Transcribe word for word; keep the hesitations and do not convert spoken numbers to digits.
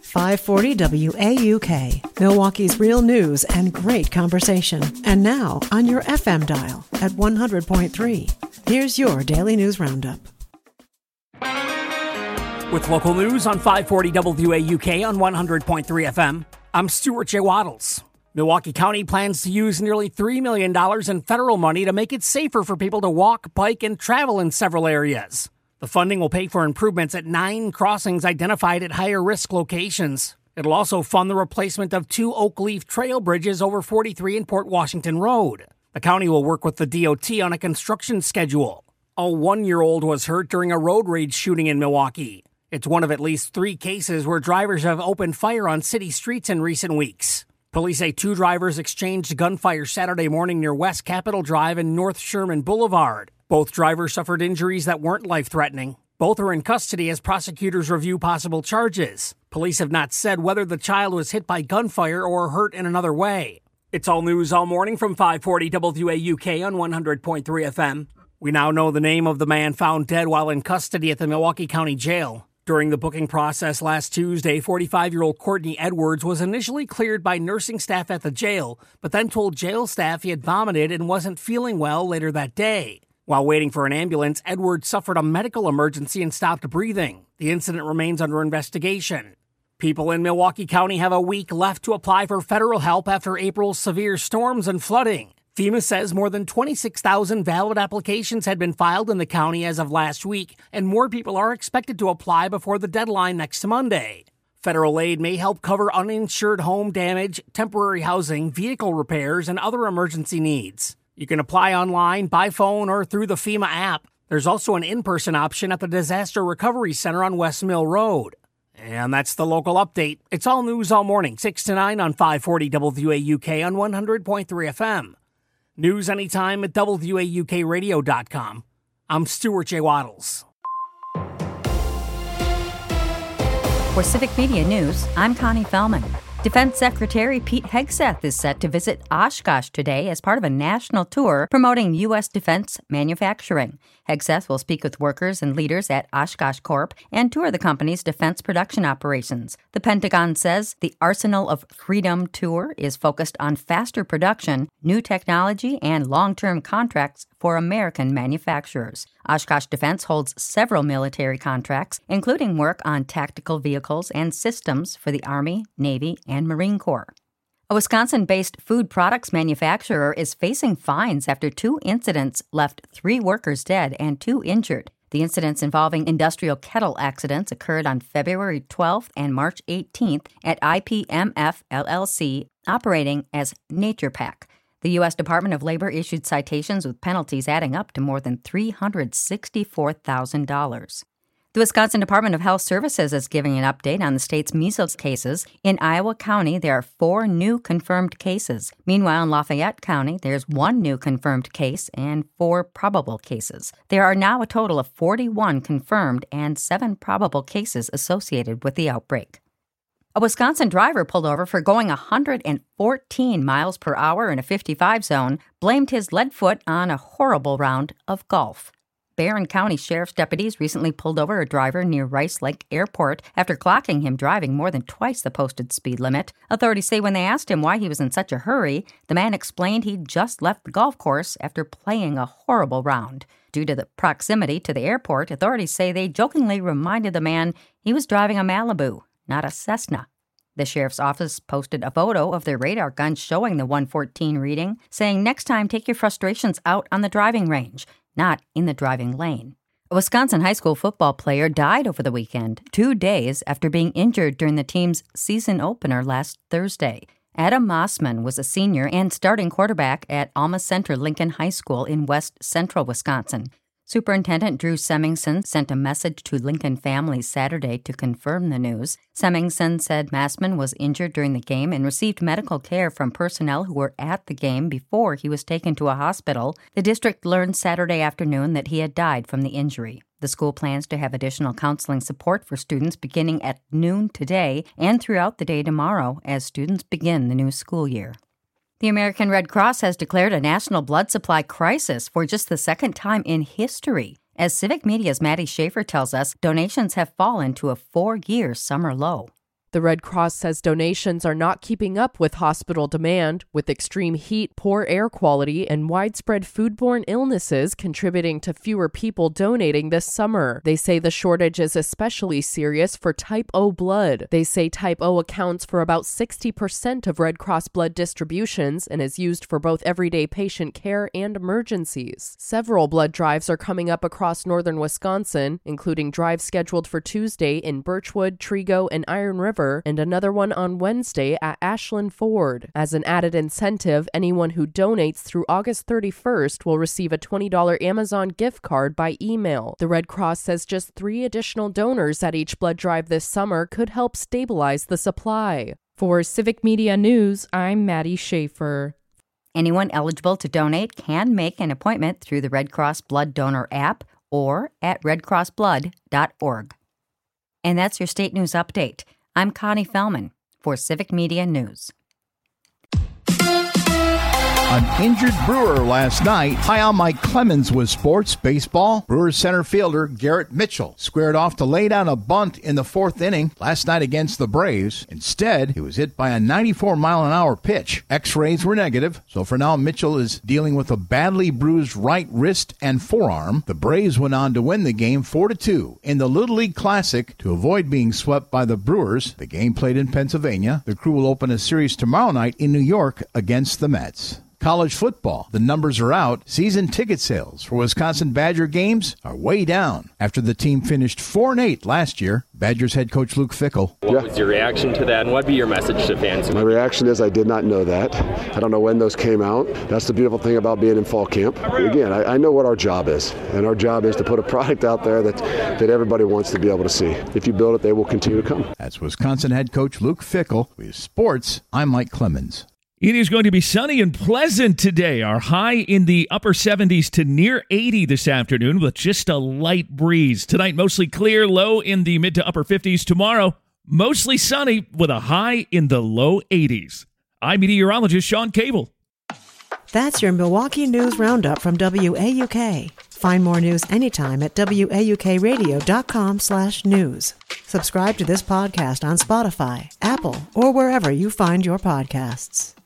five forty W A U K, Milwaukee's real news and great conversation. And now on your F M dial at one hundred point three. Here's your Daily News Roundup. With local news on five forty W A U K on one hundred point three F M, I'm Stuart J. Waddles. Milwaukee County plans to use nearly three million dollars in federal money to make it safer for people to walk, bike, and travel in several areas. The funding will pay for improvements at nine crossings identified at higher-risk locations. It'll also fund the replacement of two Oak Leaf Trail bridges over forty-three and Port Washington Road. The county will work with the D O T on a construction schedule. A one-year-old was hurt during a road rage shooting in Milwaukee. It's one of at least three cases where drivers have opened fire on city streets in recent weeks. Police say two drivers exchanged gunfire Saturday morning near West Capitol Drive and North Sherman Boulevard. Both drivers suffered injuries that weren't life-threatening. Both are in custody as prosecutors review possible charges. Police have not said whether the child was hit by gunfire or hurt in another way. It's all news all morning from five forty W A U K on one hundred point three F M. We now know the name of the man found dead while in custody at the Milwaukee County Jail. During the booking process last Tuesday, forty-five-year-old Courtney Edwards was initially cleared by nursing staff at the jail, but then told jail staff he had vomited and wasn't feeling well later that day. While waiting for an ambulance, Edwards suffered a medical emergency and stopped breathing. The incident remains under investigation. People in Milwaukee County have a week left to apply for federal help after April's severe storms and flooding. FEMA says more than twenty-six thousand valid applications had been filed in the county as of last week, and more people are expected to apply before the deadline next Monday. Federal aid may help cover uninsured home damage, temporary housing, vehicle repairs, and other emergency needs. You can apply online, by phone, or through the FEMA app. There's also an in-person option at the Disaster Recovery Center on West Mill Road. And that's the local update. It's all news all morning, six to nine on five forty W A U K on one hundred point three F M. News anytime at W A U K radio dot com. I'm Stuart J. Waddles. For Civic Media News, I'm Connie Fellman. Defense Secretary Pete Hegseth is set to visit Oshkosh today as part of a national tour promoting U S defense manufacturing. Hegseth will speak with workers and leaders at Oshkosh Corp and tour the company's defense production operations. The Pentagon says the Arsenal of Freedom tour is focused on faster production, new technology, and long-term contracts for American manufacturers. Oshkosh Defense holds several military contracts, including work on tactical vehicles and systems for the Army, Navy, and Marine Corps. A Wisconsin-based food products manufacturer is facing fines after two incidents left three workers dead and two injured. The incidents involving industrial kettle accidents occurred on February twelfth and March eighteenth at I P M F L L C, operating as NaturePak. The U S Department of Labor issued citations with penalties adding up to more than three hundred sixty-four thousand dollars. The Wisconsin Department of Health Services is giving an update on the state's measles cases. In Iowa County, there are four new confirmed cases. Meanwhile, in Lafayette County, there's one new confirmed case and four probable cases. There are now a total of forty-one confirmed and seven probable cases associated with the outbreak. A Wisconsin driver pulled over for going one hundred fourteen miles per hour in a fifty-five zone, blamed his lead foot on a horrible round of golf. Barron County Sheriff's deputies recently pulled over a driver near Rice Lake Airport after clocking him driving more than twice the posted speed limit. Authorities say when they asked him why he was in such a hurry, the man explained he'd just left the golf course after playing a horrible round. Due to the proximity to the airport, authorities say they jokingly reminded the man he was driving a Malibu, not a Cessna. The sheriff's office posted a photo of their radar gun showing the one fourteen reading, saying next time take your frustrations out on the driving range, not in the driving lane. A Wisconsin high school football player died over the weekend, two days after being injured during the team's season opener last Thursday. Adam Mossman was a senior and starting quarterback at Alma Center Lincoln High School in west central Wisconsin. Superintendent Drew Semmingson sent a message to Lincoln families Saturday to confirm the news. Semmingson said Mossman was injured during the game and received medical care from personnel who were at the game before he was taken to a hospital. The district learned Saturday afternoon that he had died from the injury. The school plans to have additional counseling support for students beginning at noon today and throughout the day tomorrow as students begin the new school year. The American Red Cross has declared a national blood supply crisis for just the second time in history. As Civic Media's Maddie Schaefer tells us, donations have fallen to a four-year summer low. The Red Cross says donations are not keeping up with hospital demand, with extreme heat, poor air quality, and widespread foodborne illnesses contributing to fewer people donating this summer. They say the shortage is especially serious for type O blood. They say type O accounts for about sixty percent of Red Cross blood distributions and is used for both everyday patient care and emergencies. Several blood drives are coming up across northern Wisconsin, including drives scheduled for Tuesday in Birchwood, Trego, and Iron River, and another one on Wednesday at Ashland Ford. As an added incentive, anyone who donates through August thirty-first will receive a twenty dollars Amazon gift card by email. The Red Cross says just three additional donors at each blood drive this summer could help stabilize the supply. For Civic Media News, I'm Maddie Schaefer. Anyone eligible to donate can make an appointment through the Red Cross Blood Donor app or at red cross blood dot org. And that's your state news update. I'm Connie Fellman for Civic Media News. An injured Brewer last night. Hi, I'm Mike Clemens with Sports Baseball. Brewers center fielder Garrett Mitchell squared off to lay down a bunt in the fourth inning last night against the Braves. Instead, he was hit by a ninety-four mile an hour pitch. X-rays were negative, so for now Mitchell is dealing with a badly bruised right wrist and forearm. The Braves went on to win the game four to two in the Little League Classic to avoid being swept by the Brewers. The game played in Pennsylvania. The Crew will open a series tomorrow night in New York against the Mets. College football. The numbers are out. Season ticket sales for Wisconsin Badger games are way down after the team finished four and eight last year. Badgers head coach Luke Fickell. What yeah. was your reaction to that, and what would be your message to fans? My reaction is I did not know that. I don't know when those came out. That's the beautiful thing about being in fall camp. Again, I, I know what our job is, and our job is to put a product out there that, that everybody wants to be able to see. If you build it, they will continue to come. That's Wisconsin head coach Luke Fickell. With sports, I'm Mike Clemens. It is going to be sunny and pleasant today. Our high in the upper seventies to near eighty this afternoon with just a light breeze. Tonight, mostly clear, low in the mid to upper fifties. Tomorrow, mostly sunny with a high in the low eighties. I'm meteorologist Sean Cable. That's your Milwaukee News Roundup from W A U K. Find more news anytime at W A U K radio dot com slash news. Subscribe to this podcast on Spotify, Apple, or wherever you find your podcasts.